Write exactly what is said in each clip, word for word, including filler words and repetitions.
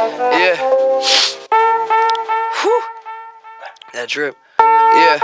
Yeah. Whew. That drip. Yeah.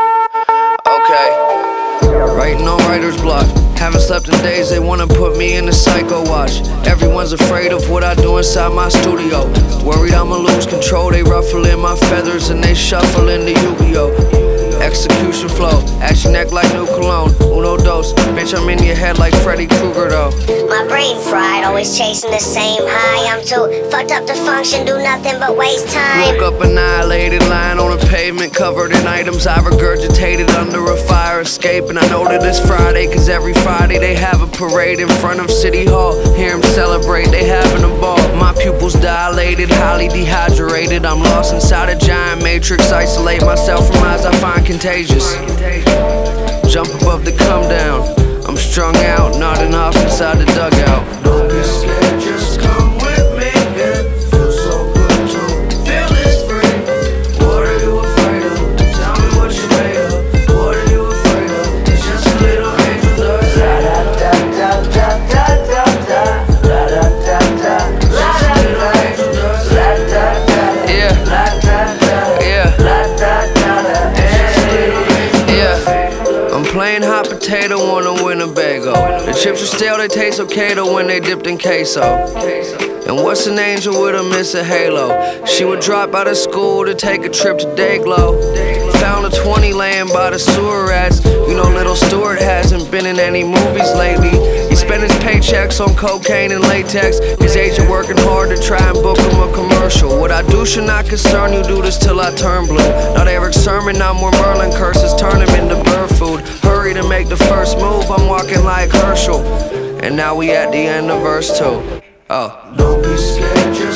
Okay. Writing on writer's block. Haven't slept in days, they wanna put me in the psycho watch. Everyone's afraid of what I do inside my studio. Worried I'ma lose control, they ruffling my feathers and they shuffling the Yu-Gi-Oh! Execution flow, ash your neck like new cologne. Uno dos, bitch I'm in your head like Freddy Krueger though. My brain fried, always chasing the same high. I'm too fucked up to function, do nothing but waste time. Woke up annihilated, lying on a pavement covered in items I regurgitated under a fire escape. And I know that it's Friday, cause every Friday they have a parade in front of City Hall. Hear them celebrate, they having a ball. My pupils dilated, highly dehydrated. I'm lost inside a giant matrix. Isolate myself from eyes I find contagious. Jump above the come down. I'm strung out, not enough inside the dugout. Don't be scared, just come with me. It feels so good to feel this free. What are you afraid of? Tell me what you're made of. What are you afraid of? It's just a little angel dust. La da da da da da da da. La da da da. Just a little angel dust. La da da. Yeah. La da da. Yeah. La da da. Just a little angel dust. I'm playing hot potato on a Winnebago. The chips are stale, they taste okay though when they dipped in queso. And what's an angel with a miss a halo? She would drop out of school to take a trip to Dayglow. Found a twenty laying by the sewer rats. You know little Stuart hasn't been in any movies lately. He spent his paychecks on cocaine and latex. His agent working hard to try and book him a commercial. What I do should not concern you, do this till I turn blue. Not Eric Sermon, not more Merlin curses, turn him into bird food. Hurry to make the first move, I'm walking like Herschel. And now we at the end of verse two. Oh. Don't be scared,